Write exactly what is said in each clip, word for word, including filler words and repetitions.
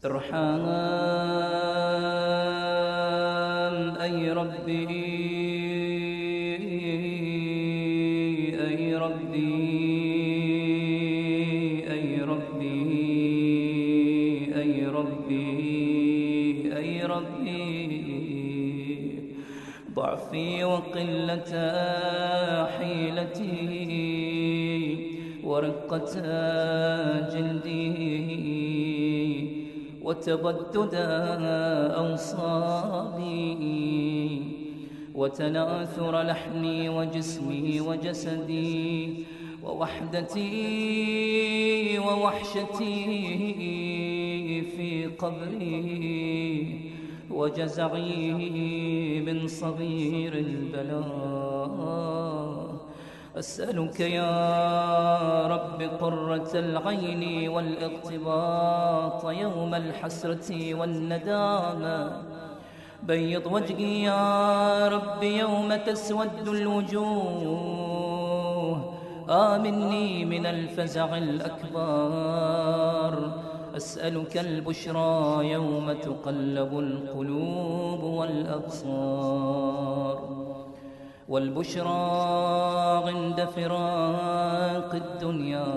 ارحم أي ربي أي ربي أي ربي أي ربي أي ربي ضعفي وقلة حيلتي ورقة جلدي وتبدد أوصابي وتناثر لحمي وجسمي وجسدي ووحدتي ووحشتي في قبري وجزعي من صغير البلاء. أسألك يا رب قرة العين والاغتباط يوم الحسرة والندامة. بيض وجهي يا رب يوم تسود الوجوه. آمني من الفزع الأكبر. أسألك البشرى يوم تقلب القلوب والأبصار، والبشرى عند فراق الدنيا.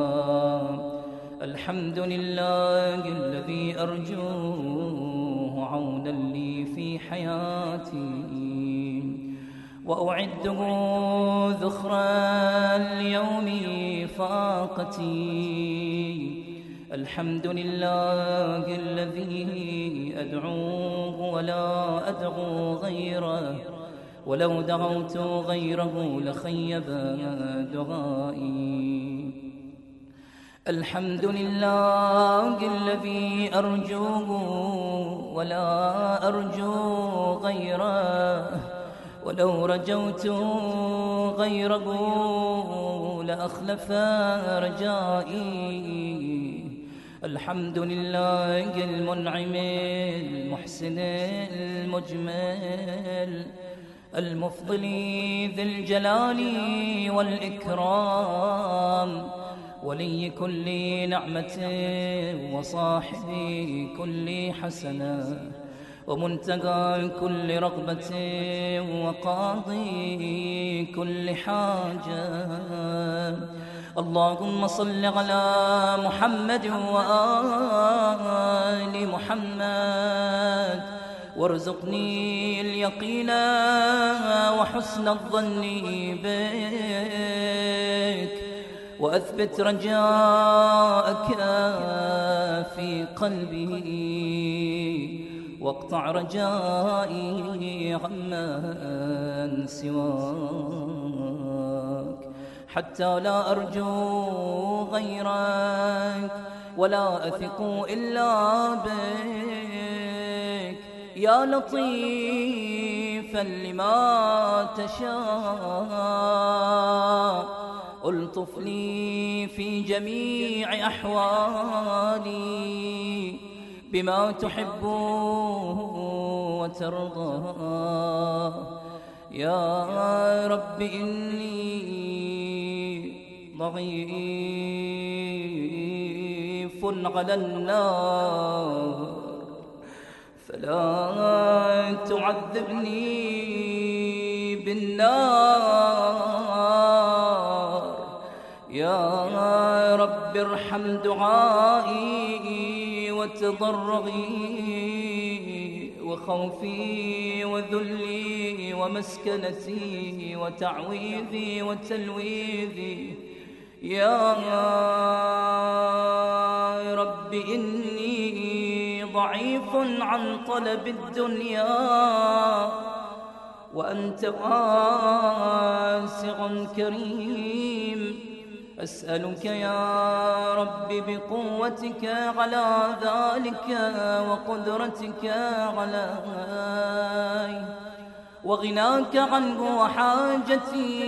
الحمد لله الذي أرجوه عونا لي في حياتي وأعده ذخرا ليوم فاقتي. الحمد لله الذي أدعوه ولا أدعو غيره، ولو دعوت غيره لخيب دعائي. الحمد لله الذي أرجوه ولا أرجو غيره، ولو رجوت غيره لأخلف رجائي. الحمد لله المنعم المحسن المجمل المفضل ذي الجلال والإكرام، ولي كل نعمة وصاحب كل حسنة ومنتهى كل رغبة وقاضي كل حاجة. اللهم صل على محمد وآل محمد، وارزقني اليقين وحسن الظن بك، وأثبت رجاءك في قلبي، واقطع رجائي عمن سواك، حتى لا أرجو غيرك ولا أثق إلا بك. يا لطيفا لما تشاء ألطف لي في جميع أحوالي بما تحب وترضى. يا رب إني ضعيف على النار، فلا تعذبني بالنار. يا رب ارحم دعائي وتضرعي وخوفي وذلي ومسكنتي وتعويذي وتلويذي. يا رب إني ضعيف عن طلب الدنيا، وأنت واسع كريم. أسألك يا رب بقوتك على ذلك وقدرتك علي وغناك عنه وحاجتي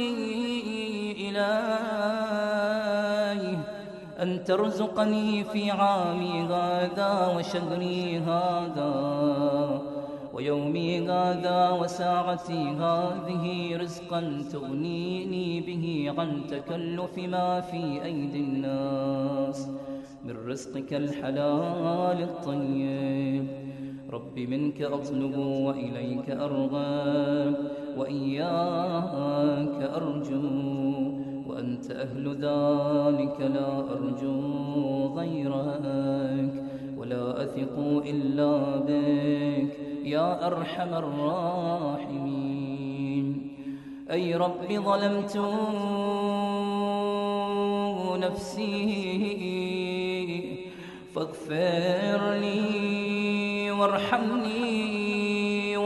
إليه أن ترزقني في عامي هذا وشهري هذا ويومي هذا وساعتي هذه رزقا تغنيني به عن تكلف ما في أيدي الناس من رزقك الحلال الطيب. رب منك أطلب وإليك أرغب وإياك أرجو، وأنت أهل ذلك لا أرجو غيرك ولا أثق إلا بك يا أرحم الراحمين. أي رب ظلمت نفسي فاغفر لي وارحمني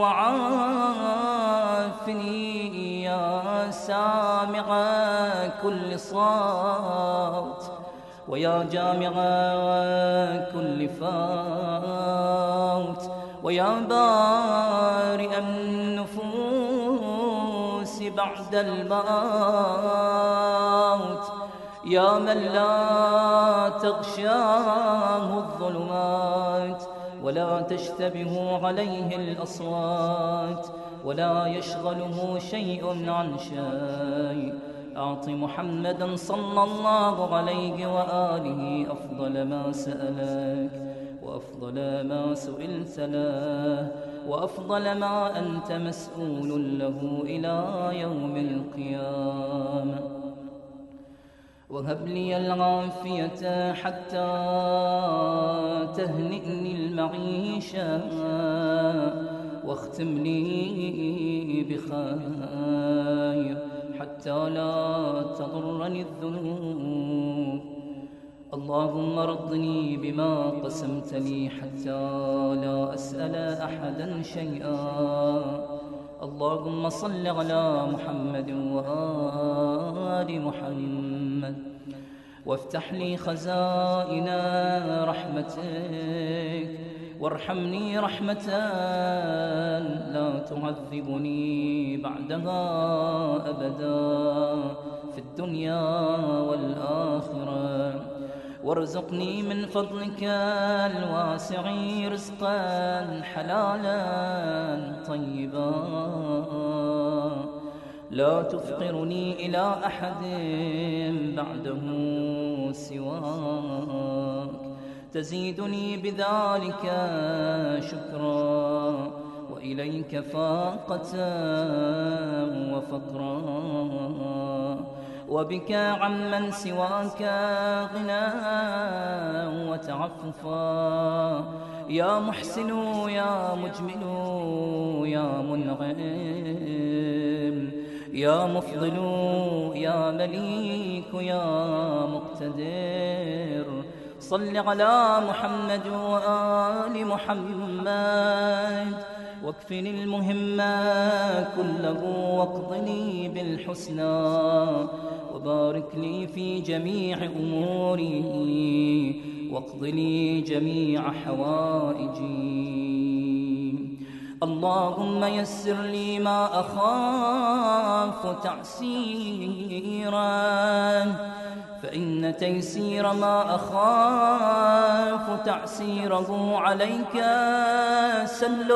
وعافني يا سامع كل صوت ويا جامع كل فوت ويا بارئ النفوس بعد الموت، يا من لا تغشاه الظلمات ولا تشتبه عليه الأصوات ولا يشغله شيء عن شيء، أعط محمدا صلى الله عليه وآله أفضل ما سألك وأفضل ما سئلت له وأفضل ما أنت مسؤول له إلى يوم القيامة. وهب لي العافية حتى تهنئني المعيشة واختم لي بخير حتى لا تضرني الذنوب. اللهم رضني بما قسمت لي حتى لا أسأل أحدا شيئا. اللهم صل على محمد وآل محمد وافتح لي خزائن رحمتك وارحمني رحمة لا تعذبني بعدها أبدا في الدنيا والآخرة، وارزقني من فضلك الواسع رزقا حلالا طيبا لا تفقرني إلى أحد بعده سواك، تزيدني بذلك شكرا وإليك فاقة وفقرا، وبك عمن سواك غنى وتعففا، يا محسن يا مجمل يا منعم يا مفضل يا مليك يا مقتدر. صل على محمد وآل محمد واكفني المهم كله واقضني بالحسنى وبارك لي في جميع أموري واقض لي جميع حوائجي. اللهم يسر لي ما أخاف تعسيرا فإن تيسير ما أخاف تعسيره عليك سل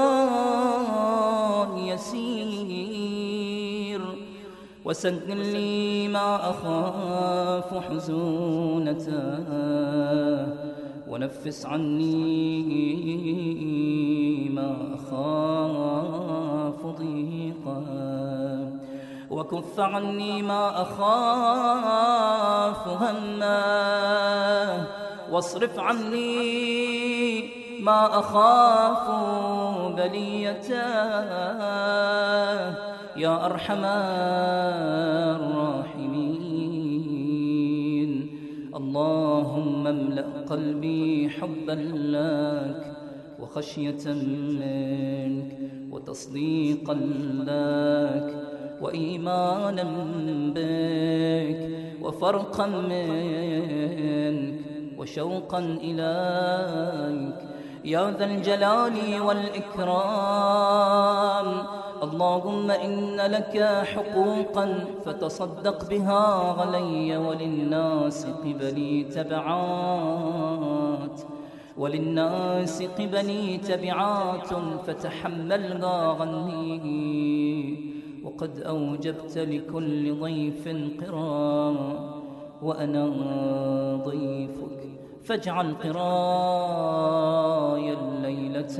يسير، وسهل لي ما أخاف حزونته ونفس عني ما أخاف ضيقا، وكف عني ما أخاف هما، واصرف عني ما أخاف بليته يا أرحم الراحمين. اللهم املأ قلبي حبا لك وخشية منك وتصديقا لك وإيمانا بك وفرقا منك وشوقا إليك يا ذا الجلال والإكرام. اللهم إن لك حقوقا فتصدق بها علي وللناس قبلي تبعات، وللناس قبلي تبعات فتحملنا غني. وقد أوجبت لكل ضيف قرا وأنا ضيفك، فاجعل قراي الليلة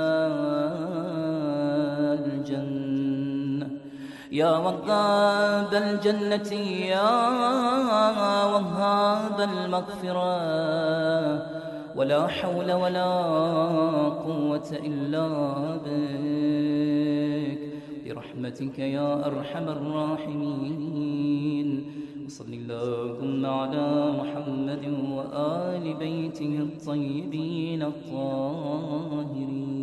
الجنة. يا وهاب الجنة يا وهاب المغفرة، ولا حول ولا قوة إلا بك، برحمتك يا أرحم الراحمين. وصل اللهم على محمد وآل بيته الطيبين الطاهرين.